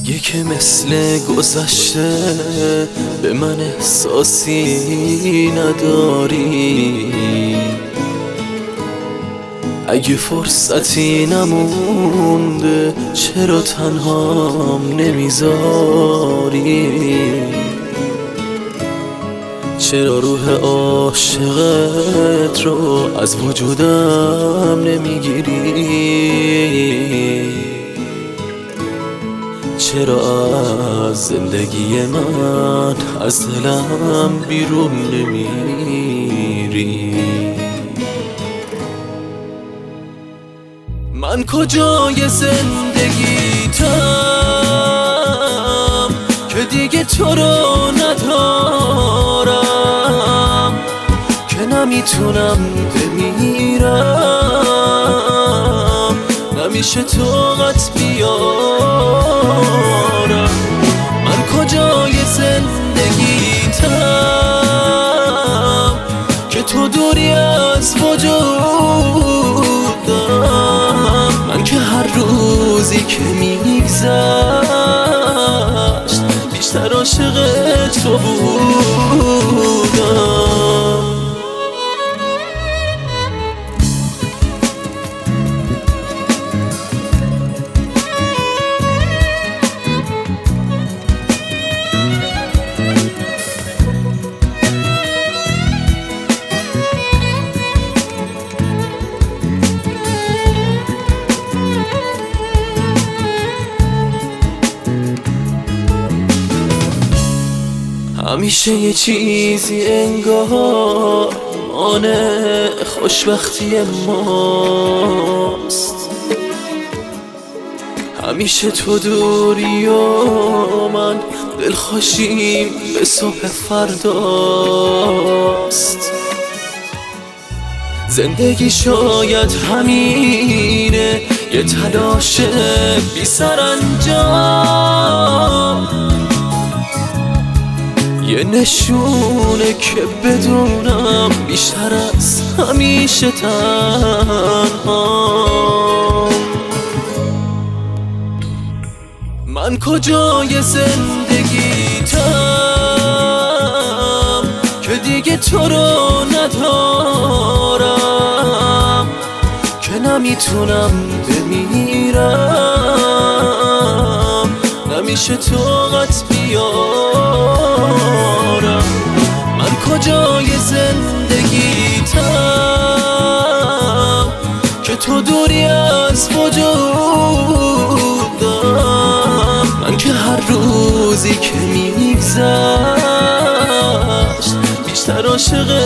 اگه که مثل گذشته به من احساسی نداری، اگه فرصتی نمونده چرا تنهام نمیذاری؟ چرا روح عاشقت رو از وجودم نمیگیری؟ چرا از زندگی من از دلم بیرون نمیری؟ من کجای زندگیتم که دیگه تو رو ندارم، که نمیتونم بمیرم، نمیشه طاقت بیارم. من کجای زندگیتم که تو دوری از وجودم؟ من که هر روزی که میگذشت بیشتر عاشق تو بودم. همیشه یه چیزی انگار مانع خوشبختی ماست، همیشه تو دوری و من دلخوشیم به صبح فرداست. زندگی شاید همینه، یه تلاش بی سرانجام، یه نشونه که بدونم بیشتر از همیشه تنهام. من کجای زندگیتم که دیگه تو رو ندارم، که نمیتونم بمیرم، نمیشه طاقت بیارم. من کجای زندگیتم که تو دوری از وجودم؟ من که هر روزی که میگذشت بیشتر عاشق